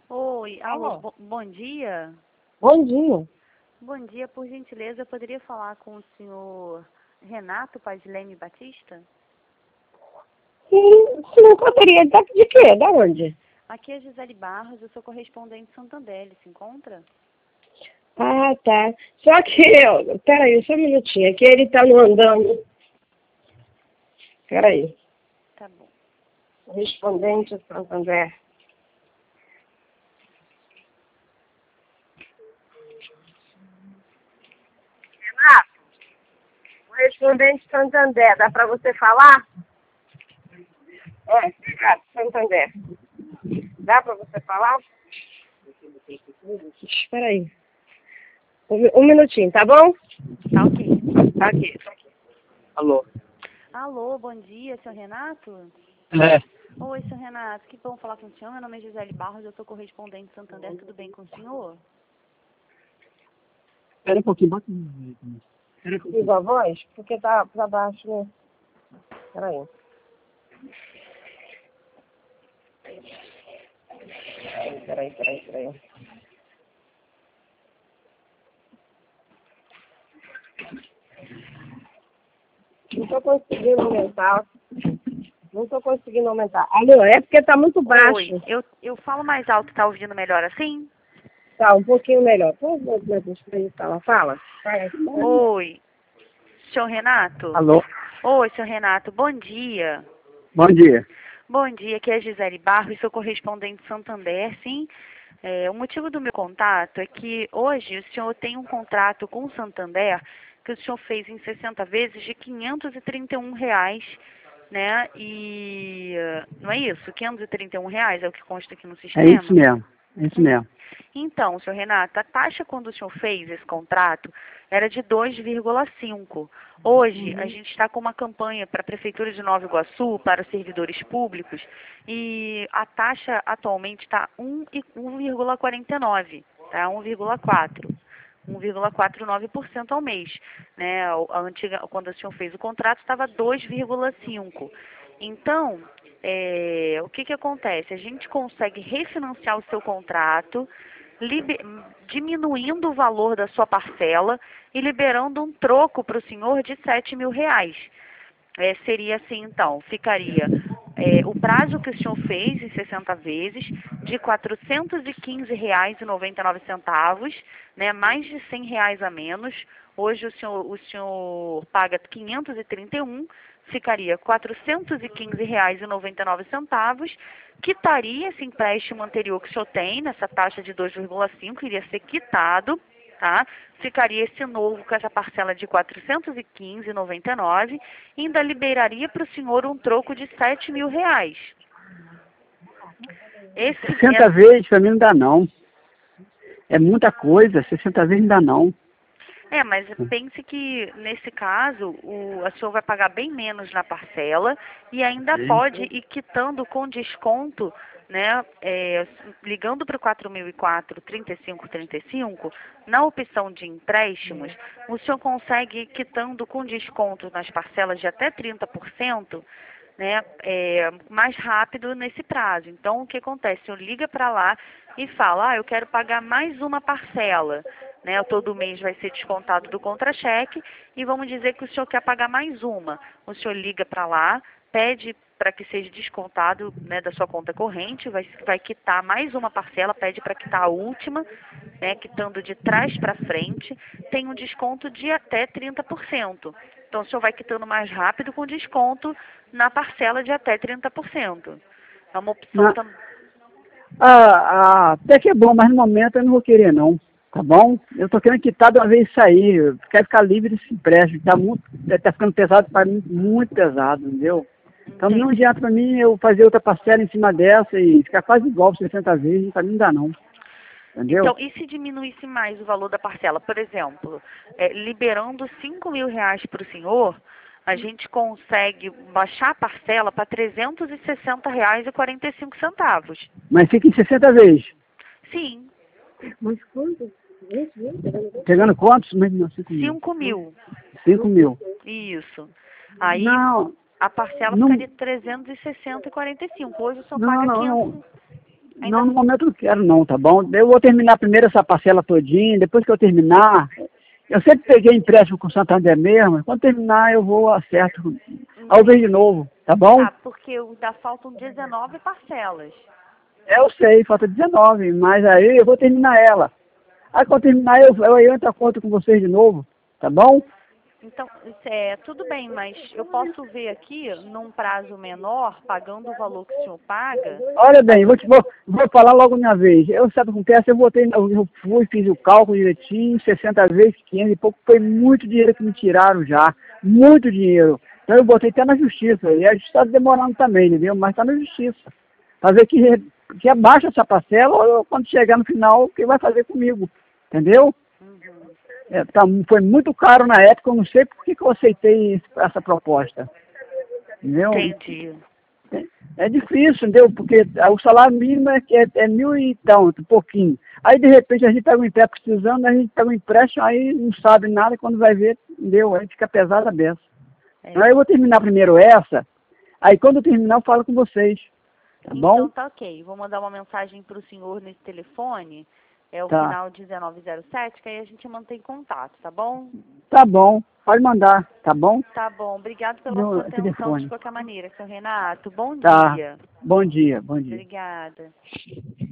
Oi, alô, Alô? bom dia. Bom dia. Bom dia, por gentileza, eu poderia falar com o senhor Renato Padilene Batista? Você não poderia dar de quê? Da onde? Aqui é Gisele Barros, eu sou correspondente de Santander, ele se encontra? Ah, tá. Só que, peraí, só um minutinho. Aqui ele tá no andando. Peraí. Tá bom. Correspondente de Santander. Renato, correspondente de Santander. Dá pra você falar? É, Renato, Santander. Dá pra você falar? Espera aí. Um minutinho, tá bom? Tá ok. Tá aqui. Alô? Alô, bom dia, senhor Renato? É. Oi, senhor Renato, que bom falar com o senhor, meu nome é Gisele Barros, eu sou correspondente de Santander, tudo bem com o senhor? Espera um pouquinho, bota um... Espera um pouquinho. Diz a voz? Porque tá pra baixo, né? Peraí. Peraí. Não tô conseguindo aumentar. Não tô conseguindo aumentar. Alô, é porque tá muito baixo. Oi, eu falo mais alto, tá ouvindo melhor assim? Tá, um pouquinho melhor. Por favor, deixa eu falar. Fala. Oi, senhor Renato? Alô? Oi, senhor Renato, bom dia. Bom dia. Bom dia, aqui é a Gisele Barros, sou correspondente de Santander, sim. O motivo do meu contato é que hoje o senhor tem um contrato com o Santander que o senhor fez em 60 vezes de R$ 531, né? E não é isso? R$ 531 é o que consta aqui no É isso sistema? mesmo. É isso Hum. mesmo. Então, senhor Renato, a taxa quando o senhor fez esse contrato era de 2,5. Hoje, a gente está com uma campanha para a Prefeitura de Nova Iguaçu, para os servidores públicos, e a taxa atualmente está 1,49, tá? 1,4. 1,49% ao mês, né? A antiga, quando o senhor fez o contrato, estava 2,5. Então, o que acontece? A gente consegue refinanciar o seu contrato, diminuindo o valor da sua parcela e liberando um troco para o senhor de R$ 7.000. Seria assim, então, ficaria o prazo que o senhor fez em 60 vezes de R$ 415,99, né, mais de R$ 100 a menos. Hoje o senhor paga 531, ficaria R$ 415,99, quitaria esse empréstimo anterior que o senhor tem, nessa taxa de 2,5, iria ser quitado, tá? Ficaria esse novo com essa parcela de R$ 415,99 e ainda liberaria para o senhor um troco de R$ 7.000. 60 vezes pra mim não dá não. É muita coisa, 60 vezes não dá não. Mas pense que, nesse caso, a senhor vai pagar bem menos na parcela e ainda Sim. pode ir quitando com desconto, né, ligando para o 4004-3535, na opção de empréstimos, o senhor consegue ir quitando com desconto nas parcelas de até 30%, né, mais rápido nesse prazo. Então, o que acontece? O senhor liga para lá e fala, eu quero pagar mais uma parcela, né, todo mês vai ser descontado do contra-cheque e vamos dizer que o senhor quer pagar mais uma. O senhor liga para lá, pede para que seja descontado, né, da sua conta corrente, vai quitar mais uma parcela, pede para quitar a última, né, quitando de trás para frente, tem um desconto de até 30%. Então, o senhor vai quitando mais rápido com desconto na parcela de até 30%. É uma opção Na- também. até que é bom, mas no momento eu não vou querer não. Tá bom? Eu tô querendo quitar de uma vez isso aí. Eu quero ficar livre desse empréstimo. Tá ficando pesado para mim, muito pesado, entendeu? Então não Entendi. adianta para mim eu fazer outra parcela em cima dessa e ficar quase igual 60 vezes, para mim não dá não. Entendeu? Então, e se diminuísse mais o valor da parcela? Por exemplo, liberando R$ 5.000 para o senhor, a gente consegue baixar a parcela para R$ 360,45. Mas fica em 60 vezes. Sim, Mas quanto? Pegando quantos? Mas não, 5 mil. 5.000. 5 mil. Isso. Aí Não, a parcela não, ficaria 360,45. Hoje o senhor não, paga não, não. 500. Não, no momento eu não quero não, tá bom? Eu vou terminar primeiro essa parcela todinha, depois que eu terminar, eu sempre peguei empréstimo com o Santander mesmo, quando terminar eu vou acerto ao ver de novo, tá bom? Ah, porque ainda faltam 19 parcelas. Eu sei, falta 19, mas aí eu vou terminar ela. Aí quando terminar eu entro a conta com vocês de novo, tá bom? Então, tudo bem, mas eu posso ver aqui, num prazo menor, pagando o valor que o senhor paga? Olha bem, vou falar logo minha vez. Eu, sabe com peça, eu fui, fiz o cálculo direitinho, 60 vezes, 500 e pouco, foi muito dinheiro que me tiraram já, muito dinheiro. Então eu botei até na justiça, e a justiça está demorando também, entendeu? Mas está na justiça. Para ver que abaixa essa parcela, ou quando chegar no final, o que vai fazer comigo, entendeu? Uhum. Foi muito caro na época, eu não sei por que eu aceitei essa proposta, entendeu? Entendi. É difícil, entendeu? Porque o salário mínimo é 1.000 e tanto, pouquinho. Aí, de repente, a gente pega um empréstimo precisando, a gente pega um empréstimo, aí não sabe nada, quando vai ver, entendeu? Aí fica pesada a beça. Aí eu vou terminar primeiro essa, aí quando eu terminar eu falo com vocês, tá bom? Então tá ok. Vou mandar uma mensagem para o senhor nesse telefone, é o Tá. final 1907, que aí a gente mantém contato, tá bom? Tá bom, pode mandar, tá bom? Tá bom. Obrigado pela No sua atenção telefone. de qualquer maneira, seu Renato. Bom Tá, dia. bom dia, bom dia. Obrigada.